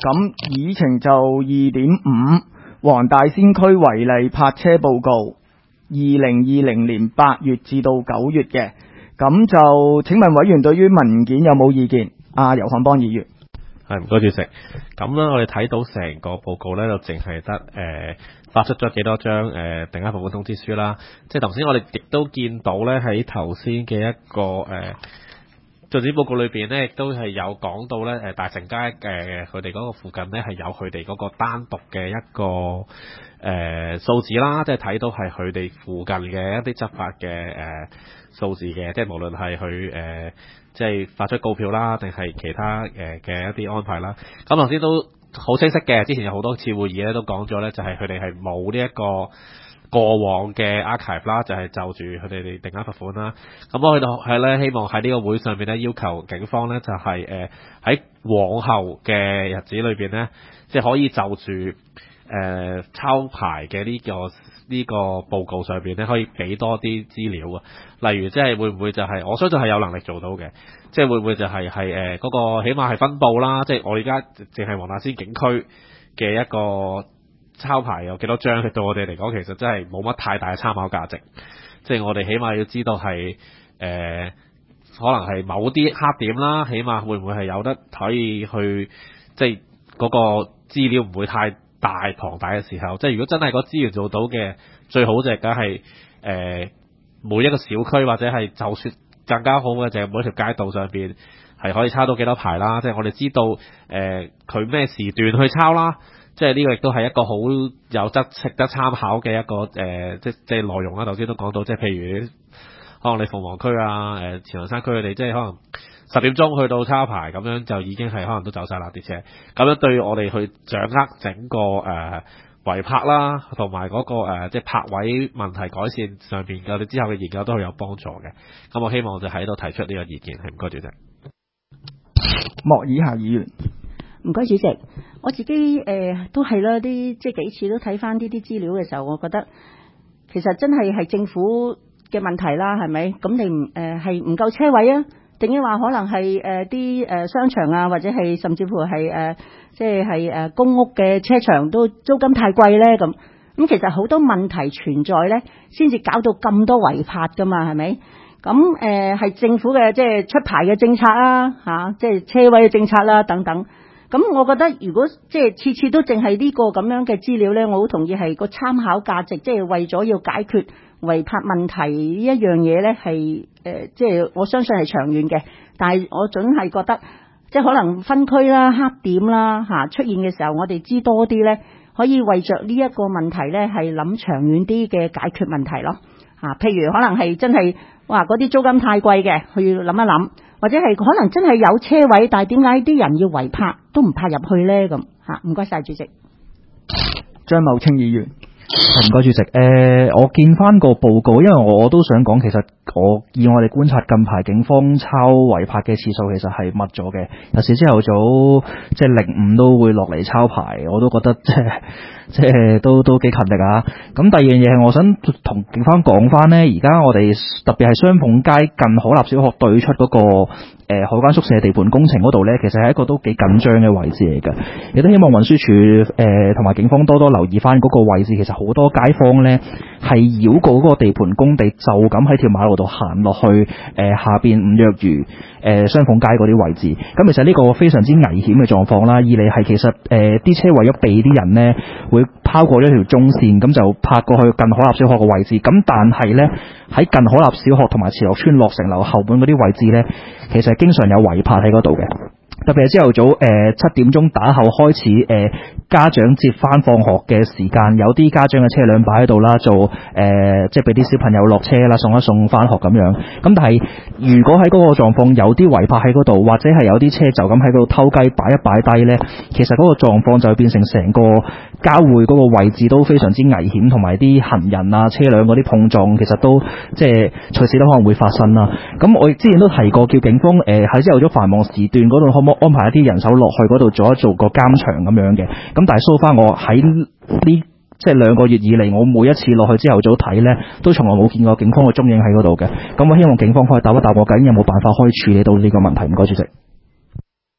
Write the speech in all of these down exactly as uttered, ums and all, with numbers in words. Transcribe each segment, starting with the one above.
咁議程就二點五，黃大仙區違例泊車報告，二零二零年八月至到九月嘅。咁就請問委員對於文件有冇意見？阿游漢邦議員。 係，唔該主席。咁咧，我哋睇到成個報告咧，就淨係得誒發出咗幾多張誒、呃、定額罰款通知書啦。即係頭先我哋亦都見到咧，喺頭先嘅一個誒進展報告裏邊咧，亦都係有講到咧誒大成街誒佢哋嗰個附近咧係有佢哋嗰個單獨嘅一個誒、呃、數字啦，即係睇到係佢哋附近嘅一啲執法嘅誒、呃、數字嘅，即係無論係佢誒。即係發出告票啦，定係其他誒嘅、呃、一啲安排啦。咁頭先都好清晰嘅，之前有好多次會議咧都講咗咧，就係佢哋係冇呢一個過往嘅 archive 啦，就係就住佢哋哋定額罰款啦。咁我去到係咧，希望喺呢個會上面咧要求警方咧就係誒喺往後嘅日子裏邊咧，即係可以就住誒、呃、抄牌嘅呢、這個呢、這個報告上邊咧，可以俾多啲資料啊。例如即係會唔會就係、是、我相信係有能力做到嘅，即係會唔會就係係誒嗰個起碼係分佈啦，即係我而家淨係黃大仙警區嘅一個抄牌有幾多張，對我哋嚟講其實真係冇乜太大嘅參考價值。即係我哋起碼要知道係誒、呃、可能係某啲黑點啦，起碼會唔會係有得可以去即係嗰個資料唔會太大龐大嘅時候，即係如果真係個資源做到嘅，最好就係梗係誒每一個小區或者係就算更加好嘅就係每一條街道上邊係可以抄到幾多牌啦，即係我哋知道誒佢咩時段去抄啦，即係呢個亦都係一個好有質值得參考嘅一個誒、呃、即即係內容啦。頭先都講到，即係譬如可能你鳳凰區啊、誒、呃、前龍山區佢哋即係可能十點鐘去到抄牌咁樣就已經係可能都走晒啦啲車，咁樣對我哋去掌握整個誒。呃違泊啦，同埋嗰個誒、呃，即係泊位問題改善上邊嘅，我哋之後嘅研究都係有幫助嘅。咁我希望就喺度提出呢個意見，係唔該主席。 莫以下議員， 唔該主席。我自己誒、呃、都係啦，啲即係幾次都睇翻呢啲資料嘅時候，我覺得其實真係係政府嘅問題啦，係咪？咁你唔誒係唔夠車位啊？定係話可能係誒啲誒商場啊，或者係甚至乎係誒、呃、即係係誒公屋嘅車場都租金太貴咧咁。咁其實好多問題存在咧，先至搞到咁多違泊噶嘛，係咪？咁誒係政府嘅即係出牌嘅政策啊，嚇、啊，即係車位嘅政策啦、啊、等等。咁我覺得如果即係次次都淨係呢個咁樣嘅資料咧，我好同意係個參考價值，即係為咗要解決違泊問題呢一樣嘢咧，係誒即係我相信係長遠嘅。但係我總係覺得即係可能分區啦、黑點啦嚇出現嘅時候，我哋知多啲咧，可以為着呢一個問題咧係諗長遠啲嘅解決問題咯嚇。譬如可能係真係哇嗰啲租金太貴嘅，去諗一諗。或者係可能真係有車位，但係點解啲人要違泊都唔泊入去咧？咁吓，唔該晒主席。 張茂清議員， 唔該主席。誒、呃，我見翻個報告，因為我都想講，其實我以我哋觀察近排警方抄違泊嘅次數，其實係密咗嘅。有時朝頭早即係零五都會落嚟抄牌，我都覺得即係即係都都幾勤力啊。咁第二樣嘢係我想同警方講翻呢，而家我哋特別係雙鳳街近可立小學對出嗰、那個。誒、呃、海關宿舍地盤工程嗰度呢，其實係一個都幾緊張嘅位置嚟嘅，亦都希望運輸署誒同埋警方多多留意翻嗰個位置。其實好多街坊呢係繞過嗰個地盤工地，就咁喺條馬路度行落去誒、呃、下邊五約魚誒雙鳳街嗰啲位置。咁其實呢個非常之危險嘅狀況啦。二嚟係其實誒啲、呃、車為咗避啲人呢，會拋過咗條中線，咁就泊過去近可立小學嘅位置。咁但係呢，喺近可立小學同埋慈樂村落成樓後門嗰啲位置呢，其實經常有違泊喺嗰度嘅，特別係朝頭早誒七點鐘打後開始誒、呃、家長接翻放學嘅時間，有啲家長嘅車輛擺喺度啦，做誒、呃、即係俾啲小朋友落車啦，送一送翻學咁樣。咁但係如果喺嗰個狀況有啲違泊喺嗰度，或者係有啲車就咁喺嗰度偷雞擺一擺低呢，其實嗰個狀況就會變成成個交匯嗰個位置都非常之危險，同埋啲行人啊車輛嗰啲碰撞，其實都即係隨時都可能會發生啦。咁我之前都提過，叫警方誒喺朝頭早繁忙時段嗰度可唔可以安排一啲人手落去嗰度做一做個監場咁樣嘅。咁但係 so far 我喺呢即係兩個月以嚟，我每一次落去朝頭早睇呢，都從來冇見過警方嘅蹤影喺嗰度嘅。咁我希望警方可以答一答我，究竟有冇辦法可以處理到呢個問題？唔該主席。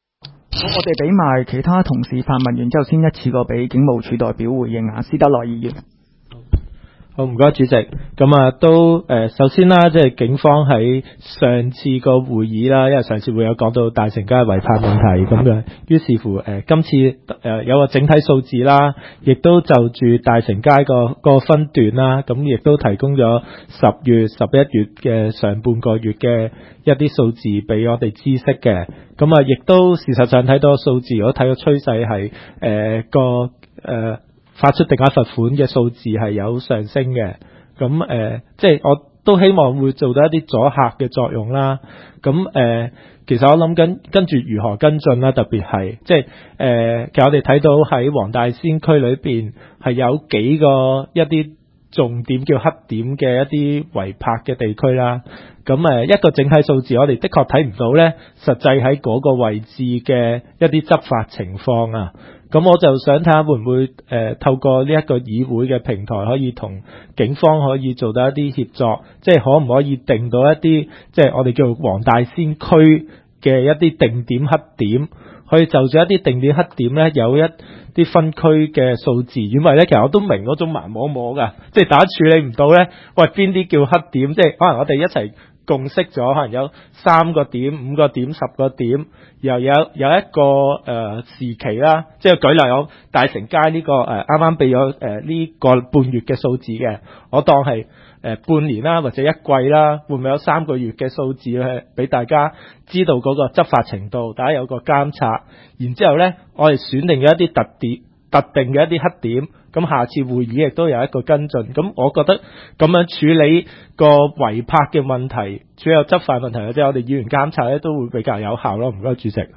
好，我哋俾埋其他同事發問完之後，先一次過俾警務處代表回應啊，施德來議員。 好，唔該主席。咁啊，都誒、呃，首先啦，即係警方喺上次個會議啦，因為上次會有講到大成街違法問題咁嘅，於是乎誒、呃，今次誒、呃、有個整體數字啦，亦都就住大成街個個分段啦，咁亦都提供咗十月、十一月嘅上半個月嘅一啲數字俾我哋知悉嘅。咁啊，亦都事實上睇到數字，我睇個趨勢係誒個誒。呃發出定額罰款嘅數字係有上升嘅，咁誒、呃，即係我都希望會做到一啲阻嚇嘅作用啦。咁誒、呃，其實我諗緊跟住如何跟進啦，特別係即係誒、呃，其實我哋睇到喺黃大仙區裏邊係有幾個一啲重點叫黑點嘅一啲違泊嘅地區啦。咁誒，一個整體數字我哋的確睇唔到咧，實際喺嗰個位置嘅一啲執法情況啊。咁我就想睇下會唔會誒、呃、透過呢一個議會嘅平台，可以同警方可以做到一啲協作，即係可唔可以定到一啲即係我哋叫黃大仙區嘅一啲定點黑點，可以就住一啲定點黑點咧，有一啲分區嘅數字。因為咧，其實我都明嗰種盲摸摸㗎，即係大家處理唔到咧，喂邊啲叫黑點？即係可能我哋一齊共識咗，可能有三個點、五個點、十個點，又有有一個誒、呃、時期啦。即係舉例有大成街呢、這個誒啱啱俾咗誒呢個半月嘅數字嘅，我當係誒、呃、半年啦或者一季啦，會唔會有三個月嘅數字咧，俾大家知道嗰個執法程度，大家有個監察。然之後咧，我哋選定咗一啲特點、特定嘅一啲黑點。咁下次會議亦都有一個跟進，咁我覺得咁樣處理個違泊嘅問題，處理有執法問題，即係我哋議員監察咧都會比較有效咯。唔該，主席。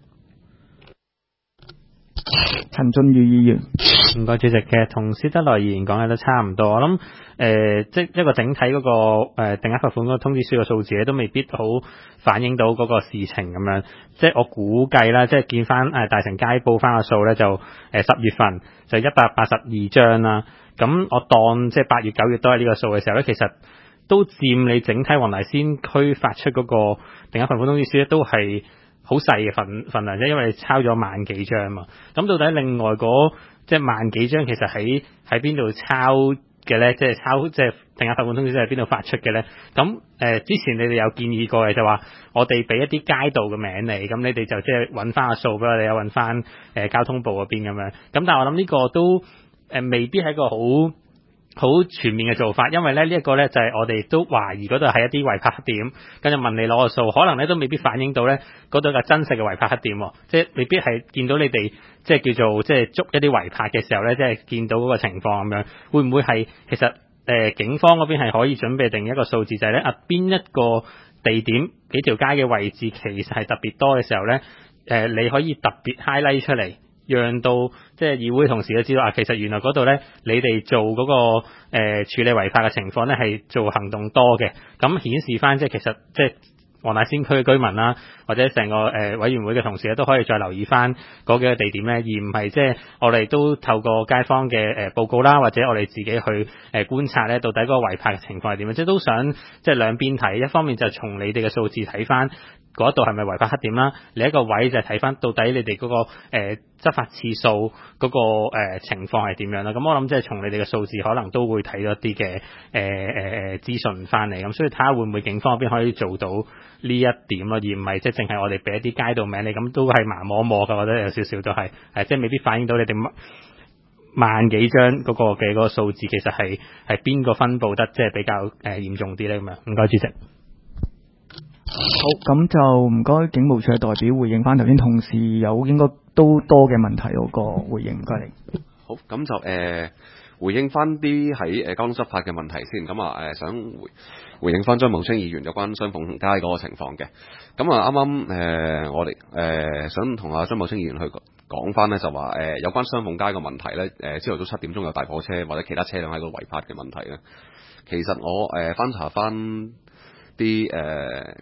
陳俊宇議員。 唔該主席，其實同施德來議員講嘅都差唔多。我諗誒、呃，即係一個整體嗰、那個誒、呃、定額罰款嗰個通知書嘅數字咧，都未必好反映到嗰個事情咁樣。即係我估計啦，即係見翻誒大成街報翻個數咧，就誒十、呃、月份就一百八十二張啦。咁我當即係八月九月都係呢個數嘅時候咧，其實都佔你整體黃大仙區發出嗰個定額罰款通知書咧，都係好細嘅份份量啫，因為你抄咗萬幾張嘛。咁到底另外嗰即係萬幾張，其實喺喺邊度抄嘅咧？即係抄即係定額罰款通知書喺邊度發出嘅咧？咁誒、呃，之前你哋有建議過嘅就話，我哋俾一啲街道嘅名你，咁你哋就即係揾翻個數俾我哋，有揾翻誒交通部嗰邊咁樣。咁但係我諗呢個都誒、呃、未必係一個好好全面嘅做法，因為咧呢一個咧就係我哋都懷疑嗰度係一啲違泊黑點，跟住問你攞個數，可能咧都未必反映到咧嗰度嘅真實嘅違泊黑點，即係未必係見到你哋即係叫做即係捉一啲違泊嘅時候咧，即係見到嗰個情況咁樣，會唔會係其實誒、呃、警方嗰邊係可以準備定一個數字，就係咧啊邊一個地點幾條街嘅位置其實係特別多嘅時候咧，誒、呃、你可以特別 highlight 出嚟。讓到即係議會同事都知道啊，其實原來嗰度咧，你哋做嗰、那個誒、呃、處理違法嘅情況咧，係做行動多嘅，咁顯示翻即係其實即係黃大仙區嘅居民啦，或者成個誒、呃、委員會嘅同事咧，都可以再留意翻嗰幾個地點咧，而唔係即係我哋都透過街坊嘅誒、呃、報告啦，或者我哋自己去誒、呃、觀察咧，到底嗰個違法嘅情況係點樣，即係都想即係兩邊睇，一方面就從你哋嘅數字睇翻。嗰度係咪違法黑點啦？另一個位就係睇翻到底你哋嗰、那個誒、呃、執法次數嗰、那個誒、呃、情況係點樣啦？咁我諗即係從你哋嘅數字，可能都會睇到一啲嘅誒誒誒資訊翻嚟。咁所以睇下會唔會警方嗰邊可以做到呢一點咯，而唔係即係淨係我哋俾一啲街道名你，咁都係盲摸摸嘅，或者有少少都係誒，即係未必反映到你哋萬幾張嗰個嘅嗰個數字，其實係係邊個分佈得即係比較誒、呃、嚴重啲咧咁樣。唔該，主席。 好，咁就唔該警務處嘅代表回應翻頭先同事有應該都多嘅問題嗰個回應，唔該你。 好，咁就誒、呃、回應翻啲喺誒交通執法嘅問題先。咁啊誒想回回應翻張茂清議員有關雙鳳街嗰個情況嘅。咁啊啱啱誒我哋誒、呃、想同阿張茂清議員去講翻咧，就話誒、呃、有關雙鳳街個問題咧，誒朝頭早七點鐘有大貨車或者其他車輛喺度違泊嘅問題咧。其實我誒、呃、翻查翻啲誒。呃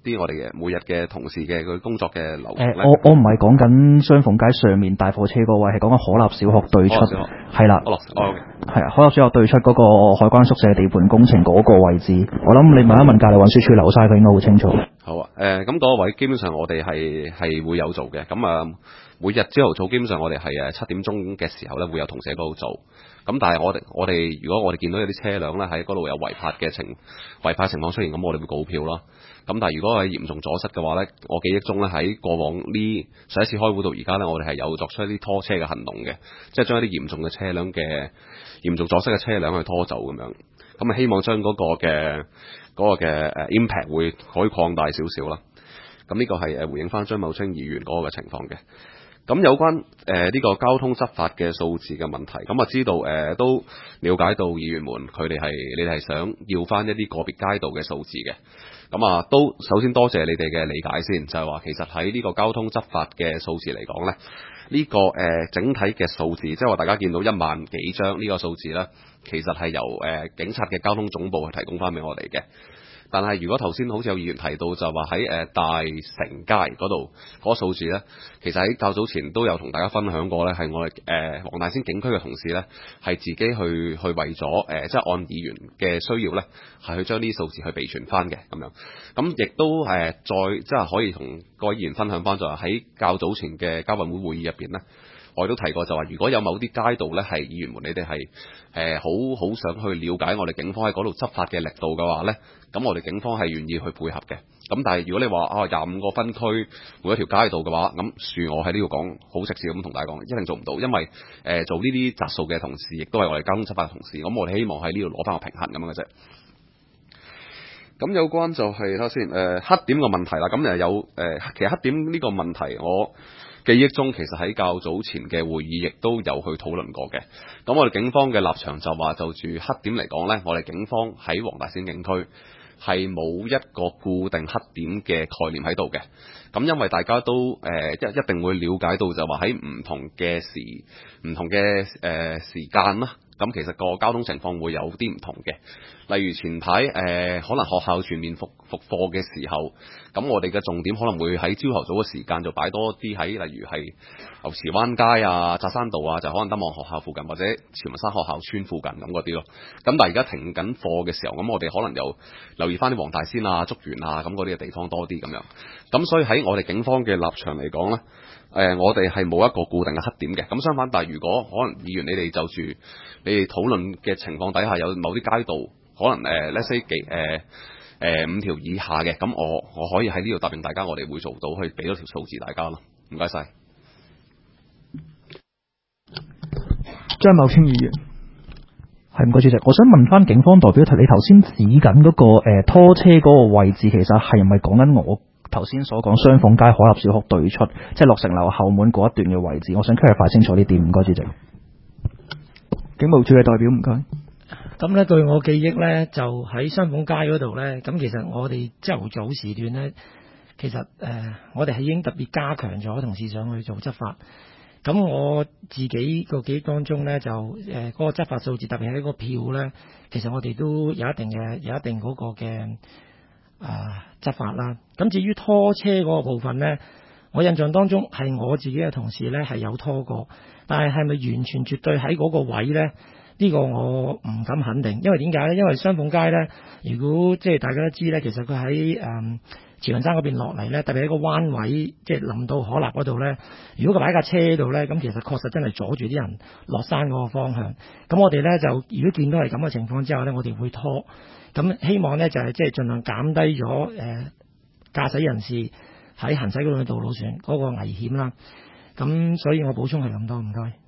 啲我哋嘅每日嘅同事嘅佢工作嘅流程誒、 咧。 我我唔係講緊雙鳳街上面大貨車嗰位，係講緊可立小學對出， 可立小學係啦， 可立哦係啊，可立小學對出嗰個海關宿舍地盤工程嗰個位置，我諗你問一問隔離運輸處留晒，佢應該好清楚。 好啊，誒咁嗰個位基本上我哋係係會有做嘅，咁啊每日朝頭早基本上我哋係誒七點鐘嘅時候咧會有同事喺嗰度做，咁但係我哋我哋如果我哋見到有啲車輛咧喺嗰度有違泊嘅情違泊情況出現，咁我哋會告票咯。咁但係如果係嚴重阻塞嘅話咧，我記憶中咧喺過往呢上一次開會到而家咧，我哋係有作出一啲拖車嘅行動嘅，即係將一啲嚴重嘅車輛嘅嚴重阻塞嘅車輛去拖走咁樣，咁啊希望將嗰個嘅嗰個嘅誒 impact 會可以擴大少少啦。咁呢個係誒回應翻張茂清議員嗰個嘅情況嘅。咁有關誒呢、呃這個交通執法嘅數字嘅問題，咁啊知道誒、呃、都了解到議員們佢哋係你哋係想要翻一啲個別街道嘅數字嘅。咁啊都首先多謝你哋嘅理解先，就係、是、話其實喺呢個交通執法嘅數字嚟講咧，呢、這個誒、呃、整體嘅數字，即係話大家見到一萬幾張呢個數字咧，其實係由誒、呃、警察嘅交通總部去提供翻俾我哋嘅。但係如果頭先好似有議員提到就話喺誒大成街嗰度嗰個數字咧，其實喺較早前都有同大家分享過咧，係我哋誒黃大仙警區嘅同事咧，係自己去去為咗誒、呃、即係按議員嘅需要咧，係去將呢啲數字去備存翻嘅咁樣。咁亦都誒、呃、再即係可以同各位議員分享翻，就係喺較早前嘅交運會會議入邊咧，我亦都提過就話，如果有某啲街道咧係議員們你哋係誒好好想去了解我哋警方喺嗰度執法嘅力度嘅話咧，咁我哋警方係願意去配合嘅。咁但係如果你話啊廿五個分區每一條街道嘅話，咁恕我喺呢度講好直接咁同大家講，一定做唔到，因為誒、呃、做呢啲擇數嘅同事，亦都係我哋交通執法嘅同事。咁我哋希望喺呢度攞翻個平衡咁樣嘅啫。咁有關就係睇下先，誒、呃、黑點嘅問題啦。咁誒有誒、呃，其實黑點呢個問題我記憶中其實喺較早前嘅會議亦都有去討論過嘅。咁我哋警方嘅立場就話，就住黑點嚟講呢，我哋警方喺黃大仙警區係冇一個固定黑點嘅概念喺度嘅。咁因為大家都誒一、呃、一定會了解到就話喺唔同嘅時唔同嘅誒、呃、時間啦，咁其實個交通情況會有啲唔同嘅。例如前排誒、呃、可能學校全面復復課嘅時候，咁我哋嘅重點可能會喺朝頭早嘅時間就擺多啲喺例如係牛池灣街啊、扎山道啊，就可能德望學校附近或者潮文山學校村附近咁嗰啲咯。咁但係而家停緊課嘅時候，咁我哋可能又留意翻啲黃大仙啊、竹園啊咁嗰啲嘅地方多啲咁樣。咁所以喺我哋警方嘅立場嚟講咧，誒、呃、我哋係冇一個固定嘅黑點嘅。咁相反，但係如果可能議員你哋就住你哋討論嘅情況底下，有某啲街道可能誒 let's say 幾誒誒五條以下嘅，咁我我可以喺呢度答應大家，我哋會做到去俾多條數字大家咯。唔該晒。 張茂清議員。 係唔該主席，我想問翻警方代表，你頭先指緊嗰、那個誒、呃、拖車嗰個位置，其實係咪講緊我頭先所講雙鳳街海立小學對出，即係落成樓後門嗰一段嘅位置？我想 clarify 清楚呢點，唔該主席。 警務處嘅代表，唔該。 咁咧，據我記憶咧，就喺雙鳳街嗰度咧，咁其實我哋朝頭早時段咧，其實誒、呃、我哋係已經特別加強咗同事上去做執法。咁我自己個記憶當中咧，就誒嗰、呃那個執法數字，特別係嗰個票咧，其實我哋都有一定嘅有一定嗰個嘅啊、呃、執法啦。咁至於拖車嗰個部分咧，我印象當中係我自己嘅同事咧係有拖過，但係係咪完全絕對喺嗰個位咧？呢、這個我唔敢肯定，因為點解咧？因為雙鳳街咧，如果即係大家都知咧，其實佢喺誒慈雲山嗰邊落嚟咧，特別喺個彎位，即係臨到可立嗰度咧，如果佢擺架車度咧，咁其實確實真係阻住啲人落山嗰個方向。咁我哋咧就如果見到係咁嘅情況之下咧，我哋會拖。咁希望咧就係即係盡量減低咗誒、呃、駕駛人士喺行駛嗰度嘅道路上嗰個危險啦。咁所以我補充係咁多，唔該。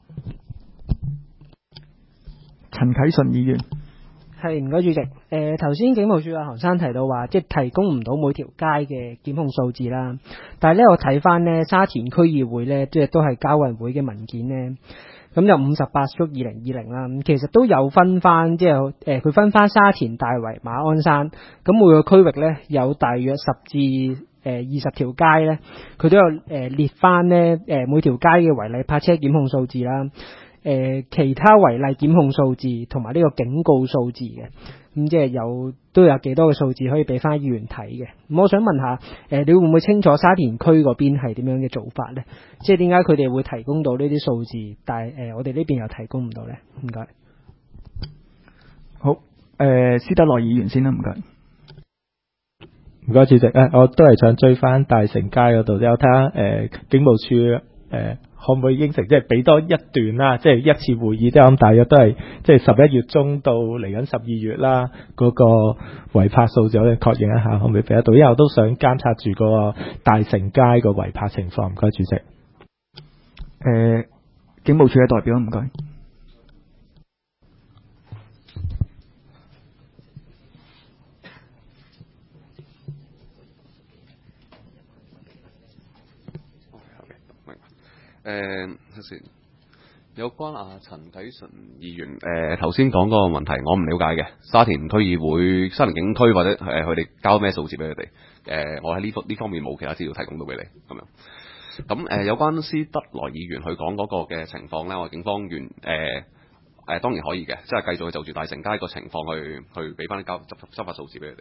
陳啟順議員。 係，唔該主席。誒頭先警務處阿何生提到話，即係提供唔到每條街嘅檢控數字啦。但係咧，我睇翻呢沙田區議會咧，即係都係交運會嘅文件呢。咁就五十八足二零二零啦。咁其實都有分翻，即係誒佢分翻沙田、大圍、馬鞍山。咁每個區域咧有大約十至誒二十條街咧，佢都有誒、呃、列翻呢誒每條街嘅違例泊車檢控數字啦。誒、呃、其他違例檢控數字同埋呢個警告數字嘅， 咁即係有都有幾多嘅數字可以俾翻議員睇嘅。咁我想問下，誒、呃、你會唔會清楚沙田區嗰邊係點樣嘅做法咧？即係點解佢哋會提供到呢啲數字，但係誒、呃、我哋呢邊又提供唔到咧？唔該。 好，誒、呃，施德來議員先啦，唔該。 唔該，主席。誒，我都係想追翻大成街嗰度，有睇下誒警務處誒、呃、可唔可以應承，即係俾多一段啦，即係一次會議，即係咁大約都係即係十一月中到嚟緊十二月啦，嗰、那個違泊數字我哋確認一下，可唔可以俾得到？因為我都想監察住個大成街個違泊情況。唔該，主席。誒、 呃，警務處嘅代表，唔該。 誒，先有關阿陳啟純議員誒頭先講嗰個問題，我唔了解嘅。沙田區議會、沙田警區或者誒佢哋交咩數字俾佢哋？誒、呃，我喺呢方呢方面冇其他資料提供到俾你咁樣。咁誒、呃、有關施德來議員佢講嗰個嘅情況咧，我警方員誒誒當然可以嘅，即係繼續就住大成街個情況去去俾翻啲交執執法數字俾佢哋。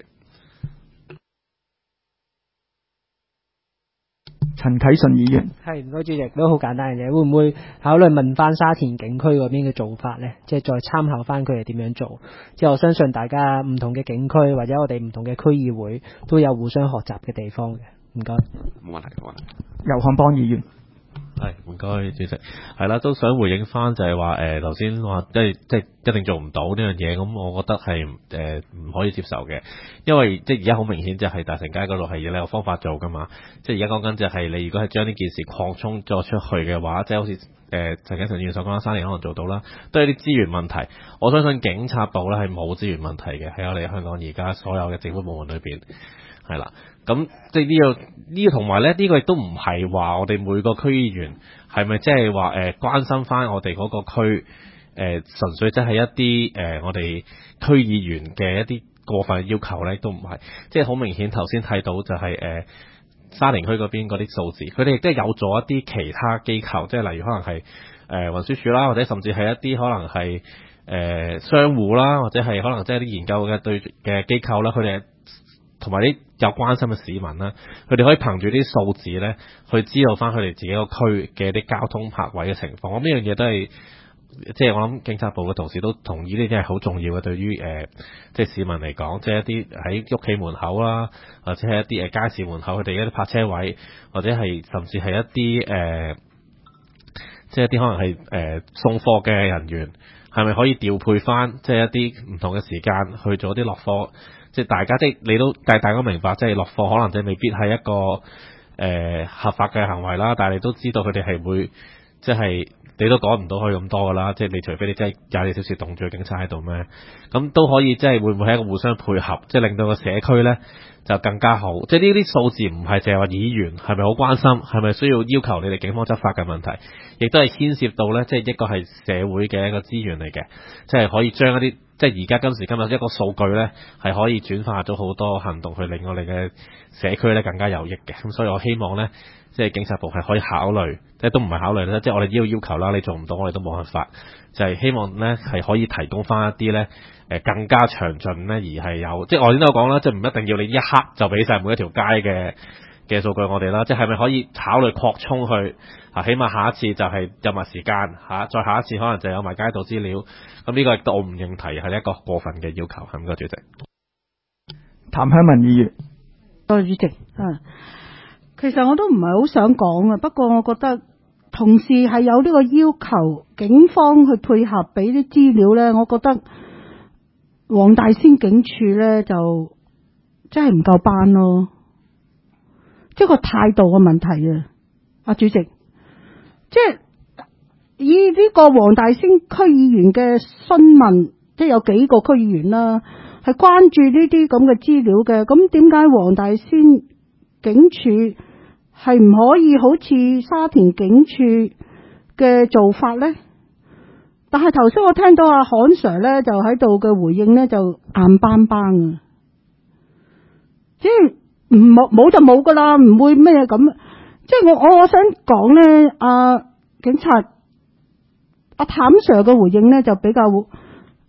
陳啟順議員， 係唔該，主席都好簡單嘅嘢，會唔會考慮問翻沙田警區嗰邊嘅做法呢？即係再參考翻佢哋點樣做。即係我相信大家唔同嘅警區或者我哋唔同嘅區議會都有互相學習嘅地方嘅。唔該。 冇問題，冇問題。 游漢邦議員。 係唔該，主席係啦，都想回應翻就係話誒頭先話即係即係一定做唔到呢樣嘢，咁我覺得係誒唔可以接受嘅，因為即係而家好明顯就係大成街嗰度係要你有方法做噶嘛，即係而家講緊就係你如果係將呢件事擴充咗出去嘅話，即係好似誒陳啟順議員所講啦，沙田可能做到啦，都係啲資源問題。我相信警察部咧係冇資源問題嘅，喺我哋香港而家所有嘅政府部門裏邊係啦。咁即係呢個呢個同埋咧，呢個亦都唔係話我哋每個區議員係咪即係話誒關心翻我哋嗰個區誒、呃、純粹即係一啲誒、呃、我哋區議員嘅一啲過分要求咧，都唔係。即係好明顯頭先睇到就係、是、誒、呃、沙田區嗰邊嗰啲數字，佢哋亦都係有做一啲其他機構，即係例如可能係誒運輸署啦，或者甚至係一啲可能係誒、呃、商戶啦，或者係可能即係啲研究嘅對嘅機構啦，佢哋同埋啲有關心嘅市民啦，佢哋可以憑住啲數字咧，去知道翻佢哋自己個區嘅啲交通泊位嘅情況。咁呢樣嘢都係，即係我諗警察部嘅同事都同意呢啲係好重要嘅，對於誒、呃、即係市民嚟講，即係一啲喺屋企門口啦，或者係一啲誒街市門口佢哋一啲泊車位，或者係甚至係一啲誒、呃，即係一啲可能係誒、呃、送貨嘅人員，係咪可以調配翻，即係一啲唔同嘅時間去做啲落貨？即係大家，即係你都，但係大家明白，即係落貨可能即係未必係一個誒、呃、合法嘅行為啦。但係你都知道佢哋係會，即係你都趕唔到去咁多噶啦。即係你除非你真係廿四小時凍住警察喺度咩？咁都可以，即係會唔會係一個互相配合，即係令到個社區咧就更加好。即係呢啲數字唔係淨係話議員係咪好關心，係咪需要要求你哋警方執法嘅問題，亦都係牽涉到咧，即係一個係社會嘅一個資源嚟嘅，即係可以將一啲。即係而家今時今日一個數據咧，係可以轉化咗好多行動，去令我哋嘅社區咧更加有益嘅。咁所以我希望咧，即係警察部係可以考慮，即係都唔係考慮咧，即係我哋要要求啦，你做唔到，我哋都冇辦法。就係、是、希望咧係可以提供翻一啲咧誒更加詳盡咧，而係有即係我先都有講啦，即係唔一定要你一刻就俾晒每一條街嘅嘅數據我哋啦，即係係咪可以考慮擴充去啊？起碼下一次就係有埋時間嚇，再下一次可能就有埋街道資料。咁呢個亦都我唔認提係一個過分嘅要求，係唔該主席。 譚香文議員， 多謝主席啊。其實我都唔係好想講啊，不過我覺得同事係有呢個要求，警方去配合俾啲資料咧，我覺得黃大仙警署咧就真係唔夠班咯。即係個態度嘅問題啊，阿主席，即係以呢個黃大仙區議員嘅詢問，即係有幾個區議員啦，係關注呢啲咁嘅資料嘅，咁點解黃大仙警署係唔可以好似沙田警署嘅做法呢？但係頭先我聽到阿韓 Sir 咧就喺度嘅回應咧就硬邦邦啊，即係。唔冇冇就冇噶啦，唔會咩咁。即係我我我想講咧，阿、啊、警察阿譚 Sir 嘅回應咧就比較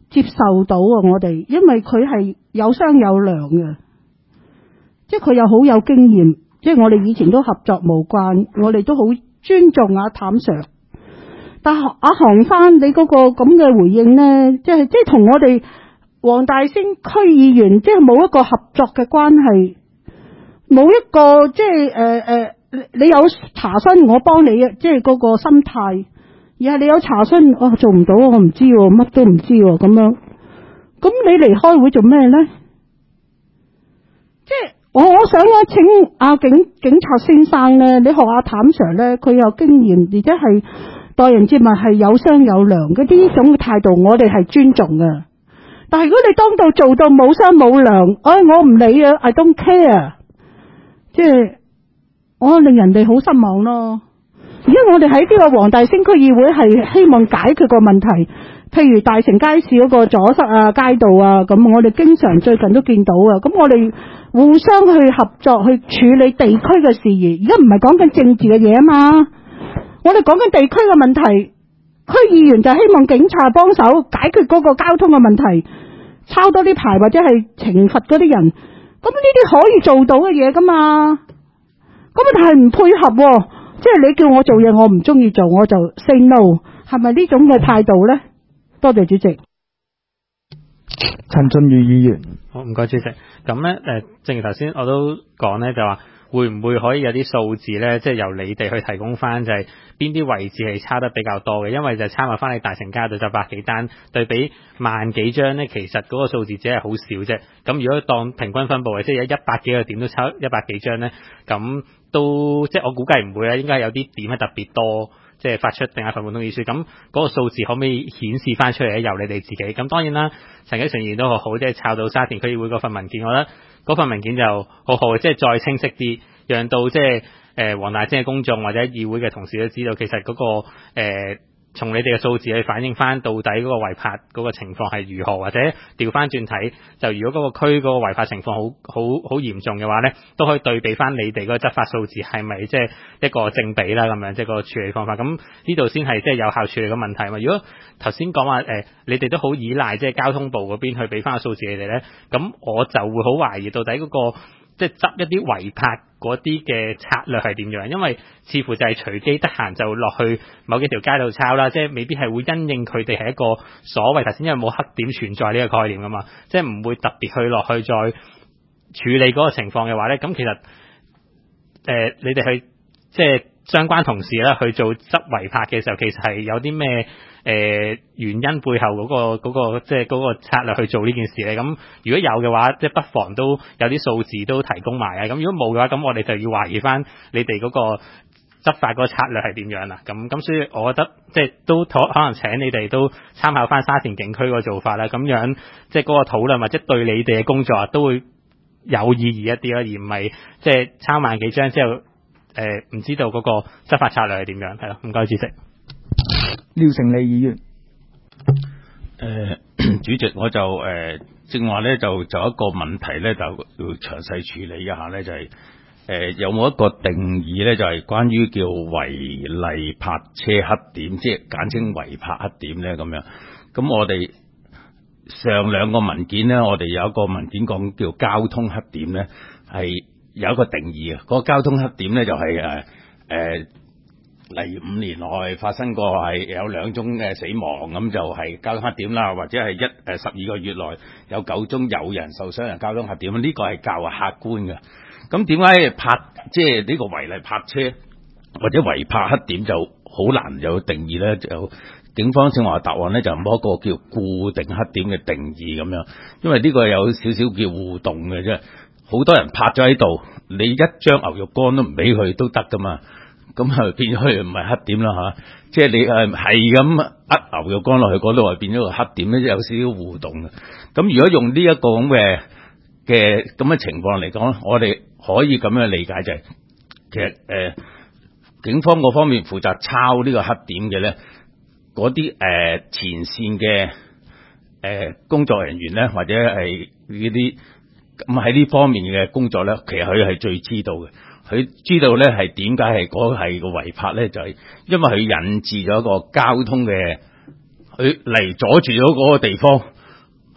接受到啊！我哋因為佢係有商有量嘅，即係佢又好有經驗，即係我哋以前都合作無間，我哋都好尊重阿譚 Sir。但係阿韓生你嗰個咁嘅回應呢，即係即係同我哋黃大仙區議員即係冇一個合作嘅關係，冇一個即係誒誒，你有查詢我幫你嘅，即係嗰個心態。而係你有查詢，我、哦、做唔到，我唔知，乜都唔知咁樣。咁你嚟開會做咩呢？即係我我想啊，請阿警警察先生呢，你學阿譚 Sir 呢，佢有經驗，而且係待人接物係有商有量嘅，呢種嘅態度我哋係尊重嘅。但係如果你當到做到冇商冇量，哎，我唔理啊 ，I don't care， 即係我令人哋好失望咯。而家我哋喺呢個黃大仙區議會係希望解決個問題，譬如大成街市嗰個阻塞啊、街道啊，咁我哋經常最近都見到啊。咁我哋互相去合作去處理地區嘅事宜。而家唔係講緊政治嘅嘢啊嘛，我哋講緊地區嘅問題。區議員就希望警察幫手解決嗰個交通嘅問題，抄多啲牌或者係懲罰嗰啲人。咁呢啲可以做到嘅嘢噶嘛？咁但係唔配合喎。即係你叫我做嘢，我唔中意做，我就 say no， 係咪呢種嘅態度呢？多謝主席。 陳俊宇議員， 好，唔該主席。咁呢，誒，正如頭先我都講呢，就話會唔會可以有啲數字呢？即係由你哋去提供翻，就係邊啲位置係差得比較多嘅？因為就參考翻你大成街度就百幾單，對比萬幾張呢，其實嗰個數字只係好少啫。咁如果當平均分佈嘅，即係有一百幾個點都抽一百幾張呢，咁都即係我估計唔會啦，應該有啲點係特別多，即係發出定額罰款通知書。咁嗰個數字可唔可以顯示翻出嚟咧？由你哋自己。咁當然啦，陳啟成議員都好好，即係抄到沙田區議會嗰份文件，我覺得嗰份文件就好好，即係再清晰啲，讓到即係誒黃大仙嘅公眾或者議會嘅同事都知道，其實嗰、嗰個、呃從你哋嘅數字去反映翻到底嗰個違泊嗰個情況係如何，或者調翻轉睇，就如果嗰個區嗰個違泊情況好好好嚴重嘅話呢，都可以對比翻你哋嗰個執法數字係咪即係一個正比啦，咁樣即係個處理方法。咁呢度先係即係有效處理嘅問題嘛。如果頭先講話誒，你哋都好依賴即係交通部嗰邊去俾翻個數字你哋呢，咁我就會好懷疑到底嗰、嗰個即係執一啲違泊嗰啲嘅策略係點樣？因為似乎就係隨機得閒就落去某幾條街度抄啦，即係未必係會因應佢哋係一個所謂頭先因為冇黑點存在呢個概念噶嘛，即係唔會特別去落去再處理嗰個情況嘅話咧，咁其實誒、呃、你哋去即係相關同事咧去做執違泊嘅時候，其實係有啲咩？誒、呃、原因背後嗰、嗰個嗰、嗰個即係嗰個策略去做呢件事咧，咁如果有嘅話，即係不妨都有啲數字都提供埋啊。咁如果冇嘅話，咁我哋就要懷疑翻你哋嗰個執法嗰個策略係點樣啦。咁咁所以我覺得即係都可可能請你哋都參考翻沙田警區個做法啦。咁樣即係嗰個討論或者對你哋嘅工作都會有意義一啲啦，而唔係即係抄萬幾張之後誒唔、呃、知道嗰個執法策略係點樣。係咯，唔該主席。 廖成利議員，誒、 呃，主席，我就誒、呃、正話咧，就就一個問題咧，就要詳細處理一下咧，就係、是、誒、呃、有冇一個定義咧，就係、是、關於叫違例泊車黑點，即係簡稱違泊黑點咧咁樣。咁我哋上兩個文件咧，我哋有一個文件講叫交通黑點咧，係有一個定義嘅。嗰、那個交通黑點咧就係誒誒。呃呃例如五年內發生過係有兩宗嘅死亡，咁就係交通黑點啦，或者係一誒十二個月內有九宗有人受傷嘅交通黑點，呢、這個係較為客觀嘅。咁點解泊即係呢個違例泊車或者違泊黑點就好難有定義咧？就警方正話答案咧就冇一個叫固定黑點嘅定義咁樣，因為呢個有少少叫互動嘅啫。好多人泊咗喺度，你一張牛肉乾都唔俾佢都得噶嘛。咁啊變咗佢唔係黑點啦吓，即係你誒係咁呃牛肉乾落去嗰度，係變咗個黑點咧，有少少互動嘅。咁如果用呢一個咁嘅嘅咁嘅情況嚟講，我哋可以咁樣理解就係、是，其實誒、呃、警方嗰方面負責抄呢個黑點嘅咧，嗰啲誒前線嘅誒、呃、工作人員咧，或者係呢啲咁喺呢方面嘅工作咧，其實佢係最知道嘅。佢知道咧係點解係嗰係個違泊咧，就係、是、因為佢引致咗一個交通嘅，佢嚟阻住咗嗰個地方，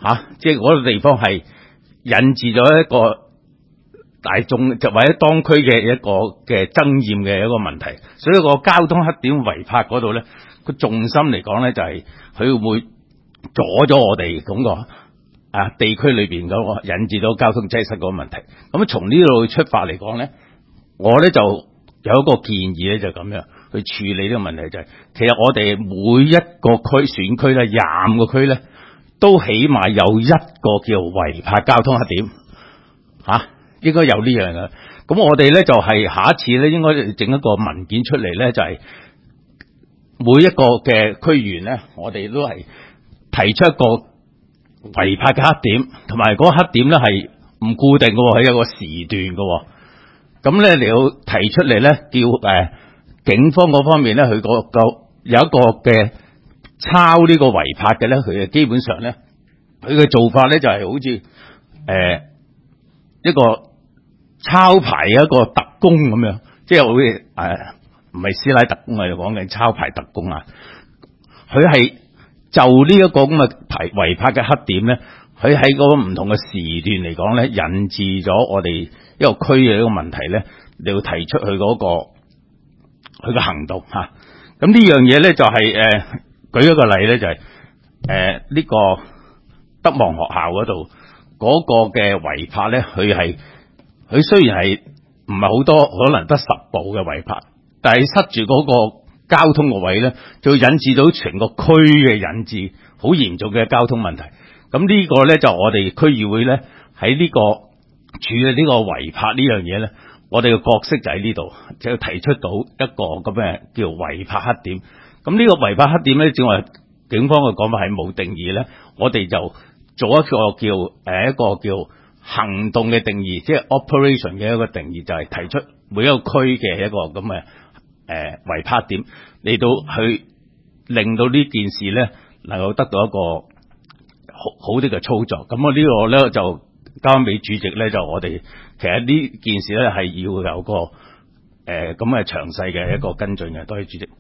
嚇、啊，即係嗰個地方係引致咗一個大眾就或者當區嘅一個嘅爭議嘅一個問題，所以個交通黑點違泊嗰度咧，個重心嚟講咧就係、是、佢會阻咗我哋咁個啊地區裏邊嗰個引致到交通擠塞嗰個問題。咁從呢度出發嚟講咧，我咧就有一個建議咧，就咁樣去處理呢個問題，就係、是、其實我哋每一個區選區咧，廿五個區咧，都起碼有一個叫違泊交通黑點嚇。啊應該有呢樣嘅，咁我哋咧就係、是、下一次咧應該整一個文件出嚟咧，就係、是、每一個嘅區議員咧，我哋都係提出一個違泊嘅黑點，同埋嗰個黑點咧係唔固定嘅喎，係有個時段嘅喎。咁咧你要提出嚟咧，叫誒、呃、警方嗰方面咧，佢個個有一個嘅抄呢個違泊嘅咧，佢基本上咧，佢嘅做法咧就係、是、好似誒、呃、一個抄牌一個特工咁樣，即係好似誒唔係師奶特工啊，就講緊抄牌特工啊。佢係就呢一個咁嘅牌違泊嘅黑點咧，佢喺嗰個唔同嘅時段嚟講咧，引致咗我哋一個區嘅一個問題咧，你要提出佢嗰、嗰個佢嘅行動嚇。咁、啊、呢樣嘢咧就係、是、誒、呃、舉一個例咧，就係誒呢個德望學校嗰度嗰個嘅違泊咧，佢係。佢雖然係唔係好多，可能得十部嘅違泊，但係塞住嗰個交通個位咧，就會引致到全個區嘅引致好嚴重嘅交通問題。咁呢個咧就我哋區議會咧喺呢個處理呢個違泊呢樣嘢咧，我哋嘅角色就喺呢度，就提出到一個咁嘅叫違泊黑點。咁呢個違泊黑點咧，正話警方嘅講法係冇定義咧，我哋就做一個叫誒、呃、一個叫。行動嘅定義，即係 operation 嘅一個定義，就係、是、提出每一個區嘅一個咁嘅誒違泊點，嚟到去令到呢件事咧能夠得到一個好好啲嘅操作。咁我呢個咧就交翻俾主席咧，就我哋其實呢件事咧係要有個誒咁嘅詳細嘅一個跟進嘅。多謝主席。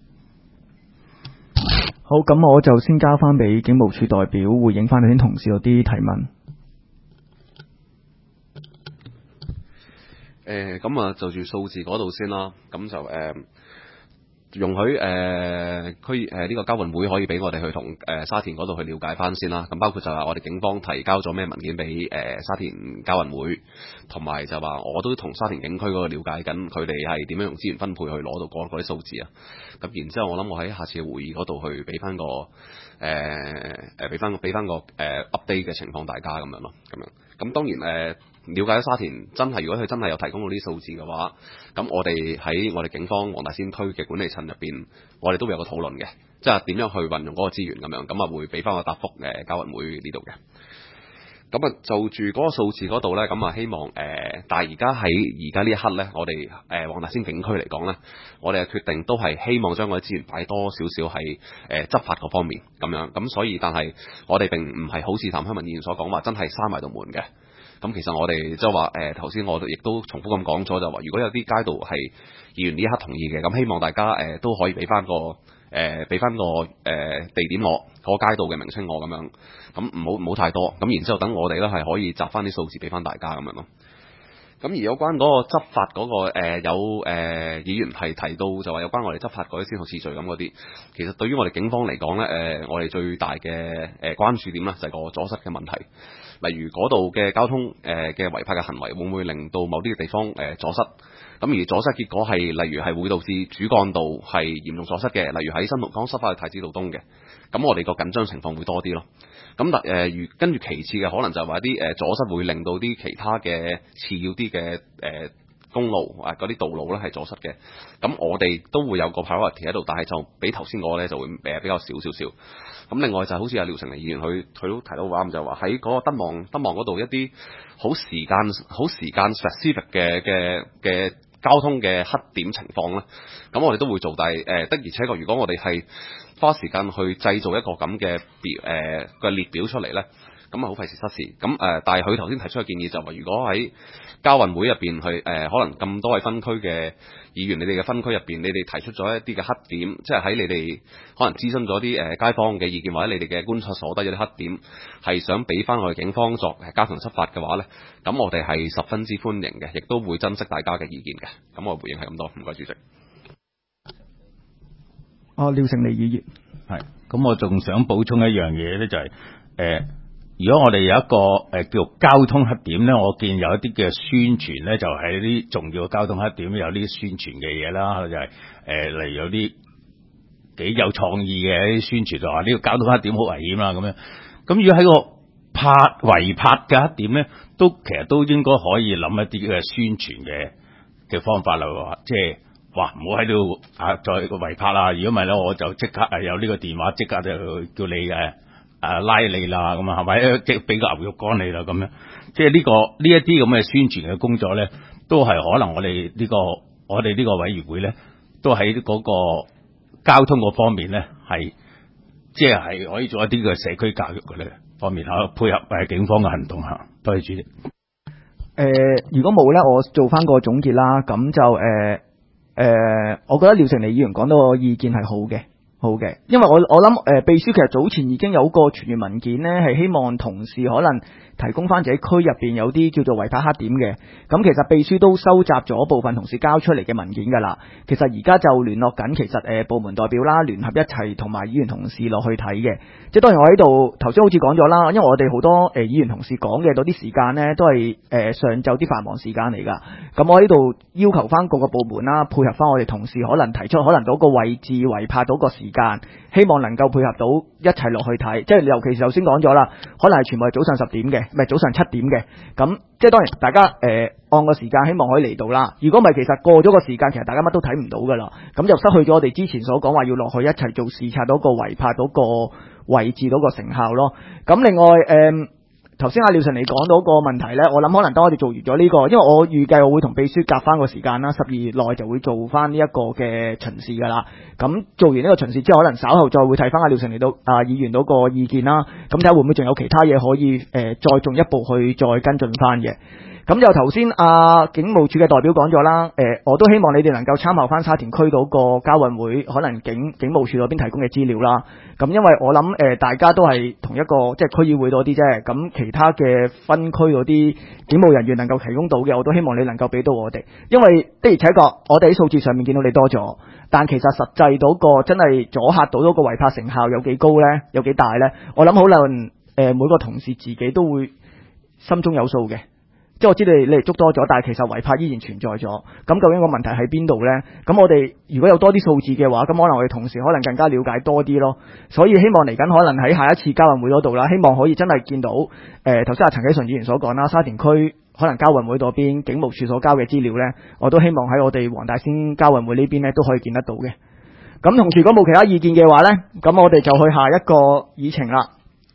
好，咁我就先交翻俾警務處代表回應翻你啲同事嗰啲提問。 誒咁啊，就住數字嗰度先啦。咁就誒、呃、容許誒區誒呢個交運會可以俾我哋去同誒、呃、沙田嗰度去了解翻先啦。咁包括就係我哋警方提交咗咩文件俾誒、呃、沙田交運會，同埋就話我都同沙田警區嗰度了解緊，佢哋係點樣用資源分配去攞到嗰嗰啲數字啊。咁然之後，我諗我喺下次嘅會議嗰度去俾翻個誒誒俾翻個俾翻個誒 update 嘅情況大家咁樣咯，咁樣。咁當然誒。呃了解咗沙田真係，如果佢真係有提供到啲數字嘅話，咁我哋喺我哋警方黃大仙區嘅管理層入邊，我哋都會有個討論嘅，即係點樣去運用嗰個資源咁樣，咁啊會俾翻個答覆誒交運會呢度嘅。咁啊就住嗰個數字嗰度呢，咁啊希望誒、呃，但係而家喺而家呢一刻呢，我哋誒黃大仙警區嚟講呢，我哋嘅決定都係希望將嗰啲資源擺多少少喺誒執法嗰方面咁樣，咁所以但係我哋並唔係好似譚香文議員所講話，真係閂埋道門嘅。咁其實我哋即係話誒頭先我亦都重複咁講咗，就話如果有啲街道係議員呢一刻同意嘅，咁希望大家誒、呃、都可以俾翻個誒俾翻個誒、呃、地點我，嗰個街道嘅名稱我咁樣，咁唔好唔好太多，咁然之後等我哋咧係可以集翻啲數字俾翻大家咁樣咯。咁而有關嗰個執法嗰、那個、呃、有誒、呃、議員係提到就話有關我哋執法嗰啲先後次序咁嗰啲，其實對於我哋警方嚟講咧，誒、呃、我哋最大嘅誒、呃、關注點咧就係個阻塞嘅問題。例如嗰度嘅交通誒嘅違泊嘅行為，會唔會令到某啲嘅地方誒、呃、阻塞？咁而阻塞結果係，例如係會導致主幹道係嚴重阻塞嘅，例如喺新蒲崗塞翻去太子道東嘅，咁我哋個緊張情況會多啲咯。咁但誒如跟住其次嘅，可能就係話啲誒阻塞會令到啲其他嘅次要啲嘅誒公路啊嗰啲道路咧係阻塞嘅。咁我哋都會有個 priority 喺度，但係就比頭先嗰個咧就會誒比較少少少。咁另外就好似阿廖成利議員佢佢都提到話，就話喺嗰個德望德望嗰度一啲好時間好時間 specific 嘅嘅嘅交通嘅黑點情況咧，咁我哋都會做，但係誒的而且確，如果我哋係花時間去製造一個咁嘅表誒嘅列表出嚟咧， 咁啊好費事失事。咁誒、呃，但係佢頭先提出嘅建議就話，如果喺交運會入邊去誒、呃，可能咁多位分區嘅議員，你哋嘅分區入邊，你哋提出咗一啲嘅黑點，即係喺你哋可能諮詢咗啲誒街坊嘅意見，或者你哋嘅觀察所得有啲黑點，係想俾翻我哋警方作加強執法嘅話咧，咁我哋係十分之歡迎嘅，亦都會珍惜大家嘅意見嘅。咁我回應係咁多，唔該主席。 哦，廖成利議員， 係，咁我仲想補充一樣嘢咧，就係、是、誒、呃，如果我哋有一個誒、呃、叫做交通黑點咧，我見有一啲嘅宣傳咧，就係啲重要嘅交通黑點有啲宣傳嘅嘢啦，就係、是、誒、呃，例如有啲幾有創意嘅啲宣傳，就話呢個交通黑點好危險啦咁樣。咁如果喺個拍違拍嘅黑點咧，都其實都應該可以諗一啲嘅宣傳嘅嘅方法啦，即係。哇！唔好喺度啊，再違拍啦！如果唔係咧，我就即刻誒有呢個電話，即刻就叫你誒誒、啊、拉你啦，咁啊係咪？即係俾個牛肉乾你啦，咁樣。即係呢、這個呢一啲咁嘅宣傳嘅工作咧，都係可能我哋呢、這個我哋呢個委員會咧，都喺嗰個交通嗰方面咧，係即係係可以做一啲嘅社區教育嘅咧方面嚇，配合誒警方嘅行動嚇。多謝主席。誒、 呃，如果冇咧，我做翻個總結啦，咁就誒。呃誒、呃，我覺得廖成利議員講到個意見係好嘅，好嘅，因為我我諗誒、呃，秘書其實早前已經有個傳閱文件呢，係希望同事可能提供翻自己區入邊有啲叫做違拍黑點嘅，咁其實秘書都收集咗部分同事交出嚟嘅文件㗎啦。其實而家就聯絡緊，其實誒、呃、部門代表啦，聯合一齊同埋議員同事落去睇嘅。即係當然我喺度頭先好似講咗啦，因為我哋好多誒、呃、議員同事講嘅嗰啲時間呢，都係誒、呃、上晝啲繁忙時間嚟㗎。咁我喺度要求翻各個部門啦，配合翻我哋同事可能提出可能到個位置違拍到個時間，希望能夠配合到一齊落去睇。即係尤其是頭先講咗啦，可能係全部係早上十點嘅。唔係早上七點嘅，咁即係當然大家誒、呃、按個時間希望可以嚟到啦。如果唔係，其實過咗個時間，其實大家乜都睇唔到噶啦，咁就失去咗我哋之前所講話要落去一齊做視察嗰個違拍嗰個位置嗰個成效咯。咁另外誒頭先阿廖成你講到個問題呢，我諗可能當我哋做完咗呢、這個，因為我預計我會同秘書夾翻個時間啦，十二月內就會做翻呢一個嘅巡視噶啦。咁做完呢個巡視之後，可能稍後再會睇翻阿廖成嚟到啊議員嗰個意見啦。咁睇下會唔會仲有其他嘢可以誒、呃、再進一步去再跟進翻嘅。咁就頭先阿警務處嘅代表講咗啦，誒、呃、我都希望你哋能夠參考翻沙田區嗰個交運會可能警警務處嗰邊提供嘅資料啦。咁因為我諗誒、呃、大家都係同一個即係區議會多啲啫，咁其他嘅分區嗰啲警務人員能夠提供到嘅，我都希望你能夠俾到我哋。因為的而且確我哋喺數字上面見到你多咗，但其實實際到個真係阻嚇到嗰個違拍成效有幾高呢？有幾大呢？我諗可能誒每個同事自己都會心中有數嘅。即係我知道你你哋捉多咗，但係其實違拍依然存在咗。咁究竟個問題喺邊度呢？咁我哋如果有多啲數字嘅話，咁可能我哋同事可能更加了解多啲咯。所以希望嚟緊可能喺下一次交運會嗰度啦，希望可以真係見到誒頭先阿陳啟順議員所講啦，沙田區可能交運會嗰邊警務處所交嘅資料呢，我都希望喺我哋黃大仙交運會呢邊呢都可以見得到嘅。咁同時如果冇其他意見嘅話呢，咁我哋就去下一個議程啦。